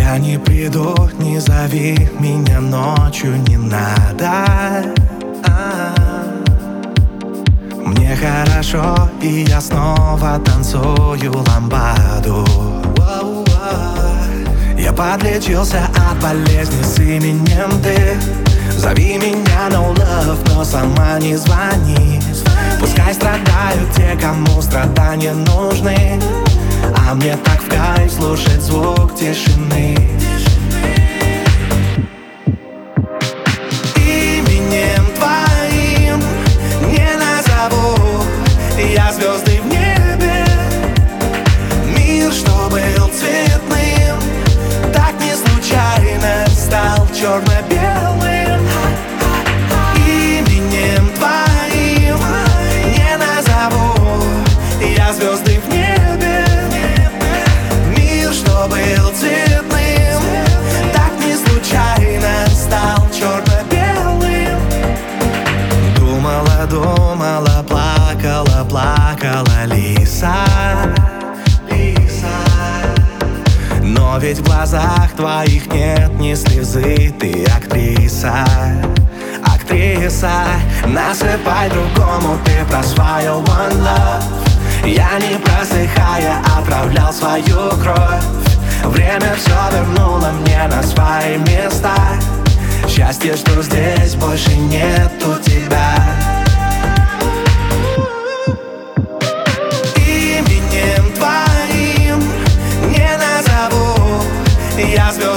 Я не приду, не зови меня ночью, не надо. Мне хорошо, и я снова танцую ламбаду. Я подлечился от болезни с именем ты. Зови меня no love, но сама не звони. Пускай страдают те, кому страдания нужны, а мне так в кайф слушать звук тишины. Именем твоим не назову я звезды в небе. Мир, что был цветным, так не случайно стал черно-белым. Именем твоим не назову я звезды в небе. Мир, что был цветным, так не случайно стал черно-белым. Думала, думала, плакала, плакала лиса. Но ведь в глазах твоих нет ни слезы. Ты актриса, актриса. Насыпай другому, ты про свое one love. Я не просыхая отравлял свою кровь. Время все вернуло мне на свои места. Счастье, что здесь больше нету тебя. Именем твоим не назову я звезд